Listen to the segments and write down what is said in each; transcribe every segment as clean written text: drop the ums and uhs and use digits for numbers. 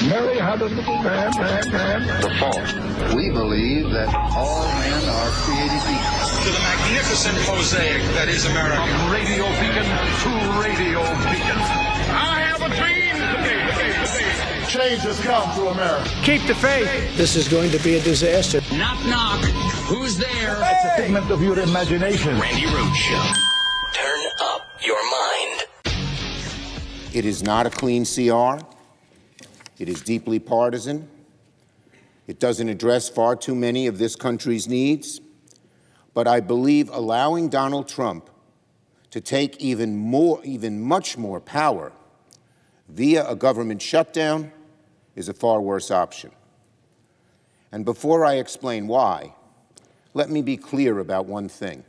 Mary had a little lamb. The fourth, we believe that all men are created equal. To the magnificent mosaic that is America. From Radio Beacon to Radio Beacon. I have a dream today. Change has come to America. Keep the faith. This is going to be a disaster. Knock, knock. Who's there? It's a figment of your imagination. Randy Rhoads Show. Turn up your mind. It is not a clean CR. It is deeply partisan. It doesn't address far too many of this country's needs. But I believe allowing Donald Trump to take even much more power via a government shutdown is a far worse option. And before I explain why, let me be clear about one thing.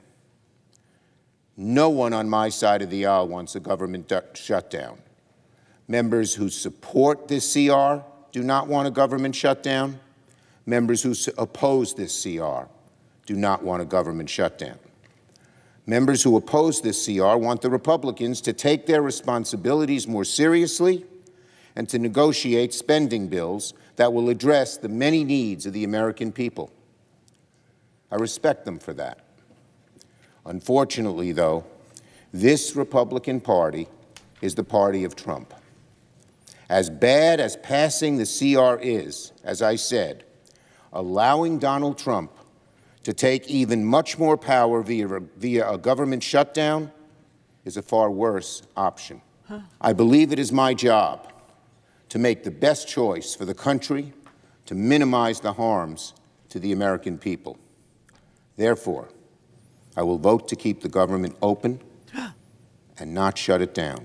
No one on my side of the aisle wants a government shutdown. Members who support this CR do not want a government shutdown. Members who oppose this CR do not want a government shutdown. Members who oppose this CR want the Republicans to take their responsibilities more seriously and to negotiate spending bills that will address the many needs of the American people. I respect them for that. Unfortunately, though, this Republican Party is the party of Trump. As bad as passing the CR is, as I said, allowing Donald Trump to take even much more power via a government shutdown is a far worse option. I believe it is my job to make the best choice for the country to minimize the harms to the American people. Therefore, I will vote to keep the government open and not shut it down.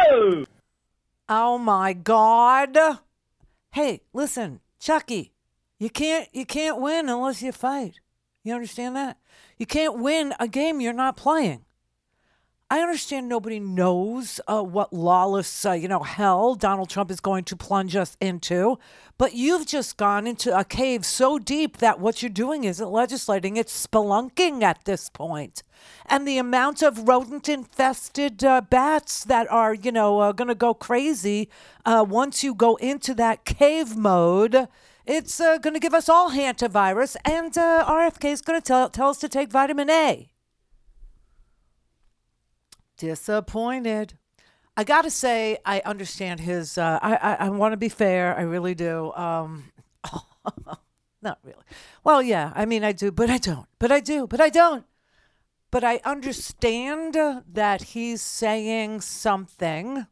Oh my God. Hey, listen, Chucky, you can't win unless you fight. You understand that? You can't win a game you're not playing. I understand nobody knows what lawless, hell Donald Trump is going to plunge us into, but you've just gone into a cave so deep that what you're doing isn't legislating, it's spelunking at this point. And the amount of rodent-infested bats that are, going to go crazy once you go into that cave mode, it's going to give us all hantavirus, and RFK is going to tell us to take vitamin A. Disappointed. I got to say, I understand his, I want to be fair. I really do. Not really. Well, yeah, I mean, I do, but I don't. But I do, but I don't. But I understand that he's saying something.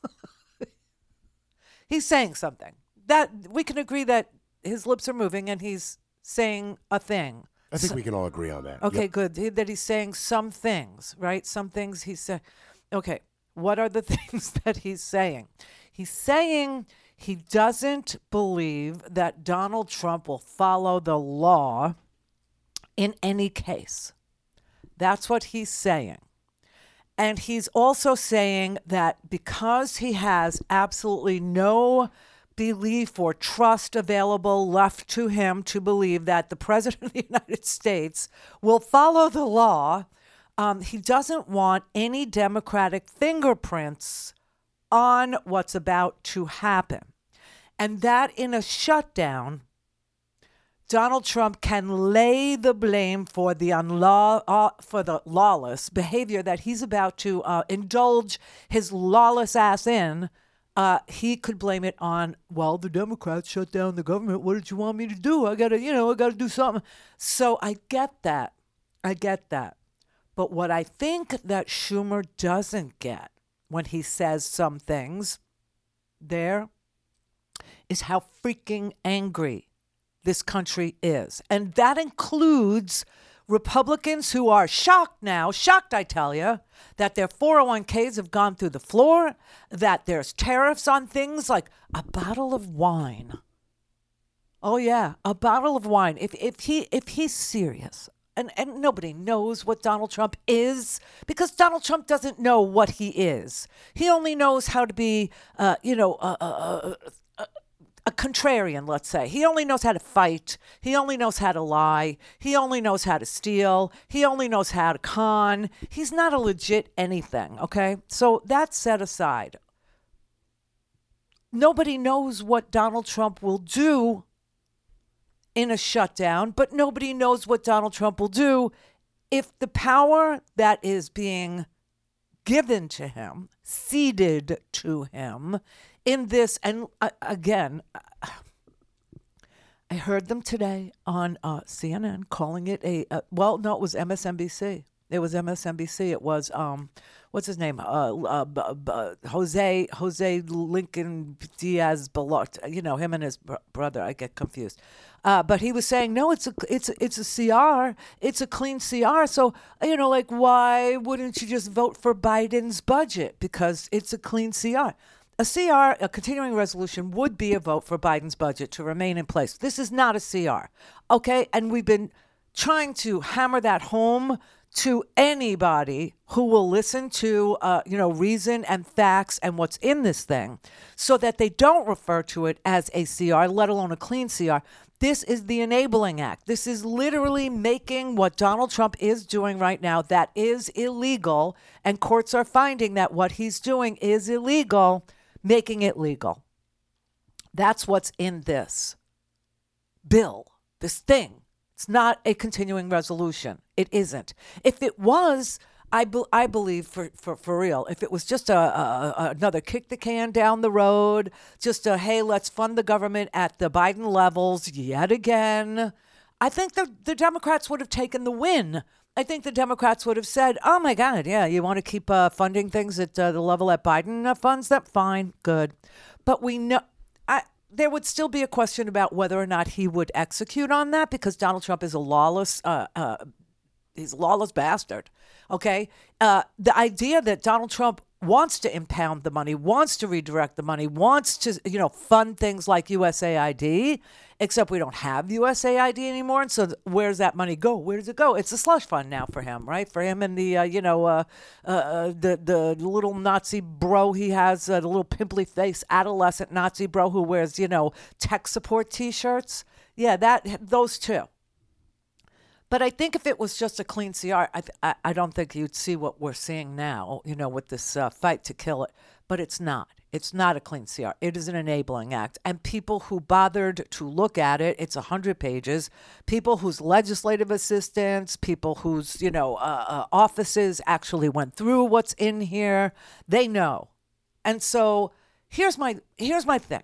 He's saying something. That we can agree that his lips are moving and he's saying a thing. I think we can all agree on that. Okay, yep. Good. That he's saying some things, right? Some things he's saying. Okay, what are the things that he's saying? He's saying he doesn't believe that Donald Trump will follow the law in any case. That's what he's saying. And he's also saying that because he has absolutely no belief or trust available left to him to believe that the President of the United States will follow the law, he doesn't want any Democratic fingerprints on what's about to happen. And that in a shutdown, Donald Trump can lay the blame for the lawless behavior that he's about to indulge his lawless ass in. He could blame it on, well, the Democrats shut down the government. What did you want me to do? I gotta do something. So I get that. But what I think that Schumer doesn't get when he says some things there is how freaking angry this country is. And that includes Republicans who are shocked, I tell you, that their 401ks have gone through the floor, that there's tariffs on things like a bottle of wine. Oh, yeah, a bottle of wine. If he's serious, and nobody knows what Donald Trump is, because Donald Trump doesn't know what he is. He only knows how to be, a contrarian, let's say. He only knows how to fight. He only knows how to lie. He only knows how to steal. He only knows how to con. He's not a legit anything, okay? So that's set aside. nobody knows what Donald Trump will do in a shutdown, but nobody knows what Donald Trump will do if the power that is being given to him, ceded to him in this. And again, I heard them today on CNN calling it it was MSNBC. It was MSNBC. It was, what's his name? Jose Lincoln Diaz Balart. You know, him and his brother. I get confused. But he was saying, no, it's a CR. It's a clean CR. So, you know, like, why wouldn't you just vote for Biden's budget? Because it's a clean CR. A CR, a continuing resolution, would be a vote for Biden's budget to remain in place. This is not a CR. Okay? And we've been trying to hammer that home to anybody who will listen to, reason and facts and what's in this thing so that they don't refer to it as a CR, let alone a clean CR. This is the Enabling Act. This is literally making what Donald Trump is doing right now that is illegal, and courts are finding that what he's doing is illegal, making it legal. That's what's in this bill, this thing. It's not a continuing resolution. It isn't. If it was, I believe for real, if it was just another kick the can down the road, just hey, let's fund the government at the Biden levels yet again, I think the Democrats would have taken the win. I think the Democrats would have said, oh, my God, yeah, you want to keep funding things at the level that Biden funds them? Fine, good. But we know there would still be a question about whether or not he would execute on that because Donald Trump is a lawless he's a lawless bastard. Okay. The idea that Donald Trump wants to impound the money, wants to redirect the money, wants to, fund things like USAID, except we don't have USAID anymore. And so where's that money go? Where does it go? It's a slush fund now for him, right? For him and the, the little Nazi bro he has, the little pimply face adolescent Nazi bro who wears, tech support T-shirts. Yeah, those two. But I think if it was just a clean CR, I don't think you'd see what we're seeing now, with this fight to kill it. But it's not. It's not a clean CR. It is an enabling act. And people who bothered to look at it, it's 100 pages, people whose legislative assistants, people whose, offices actually went through what's in here, they know. And so here's my thing.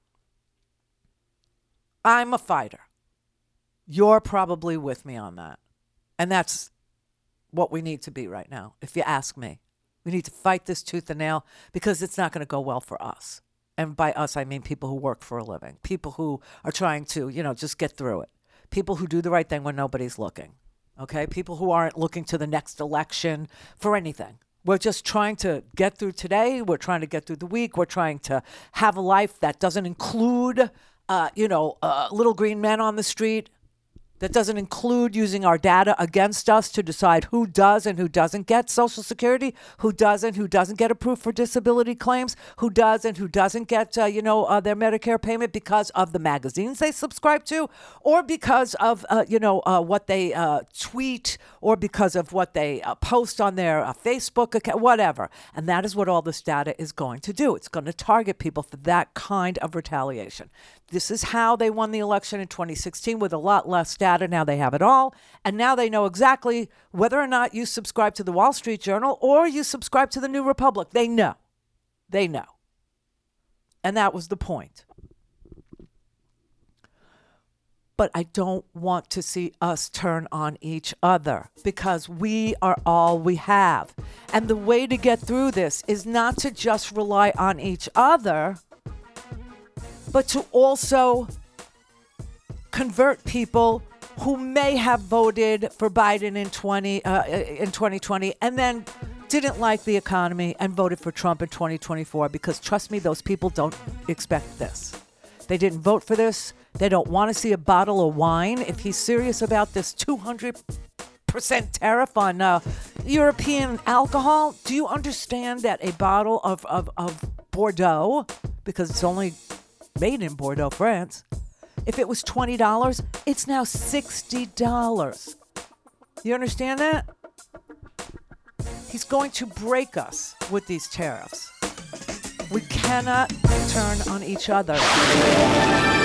I'm a fighter. You're probably with me on that. And that's what we need to be right now, if you ask me. We need to fight this tooth and nail because it's not going to go well for us. And by us, I mean people who work for a living, people who are trying to, just get through it, people who do the right thing when nobody's looking, okay? People who aren't looking to the next election for anything. We're just trying to get through today. We're trying to get through the week. We're trying to have a life that doesn't include, little green men on the street. That doesn't include using our data against us to decide who does and who doesn't get Social Security, who doesn't get approved for disability claims, who does and who doesn't get, their Medicare payment because of the magazines they subscribe to, or because of, what they tweet, or because of what they post on their Facebook account, whatever. And that is what all this data is going to do. It's going to target people for that kind of retaliation. This is how they won the election in 2016 with a lot less data. Now they have it all. And now they know exactly whether or not you subscribe to the Wall Street Journal or you subscribe to the New Republic. They know. They know. And that was the point. But I don't want to see us turn on each other because we are all we have. And the way to get through this is not to just rely on each other, but to also convert people who may have voted for Biden in 2020 and then didn't like the economy and voted for Trump in 2024, because trust me, those people don't expect this. They didn't vote for this. They don't want to see a bottle of wine. If he's serious about this 200% tariff on European alcohol, do you understand that a bottle of Bordeaux, because it's only made in Bordeaux, France, if it was $20, it's now $60. You understand that? He's going to break us with these tariffs. We cannot turn on each other.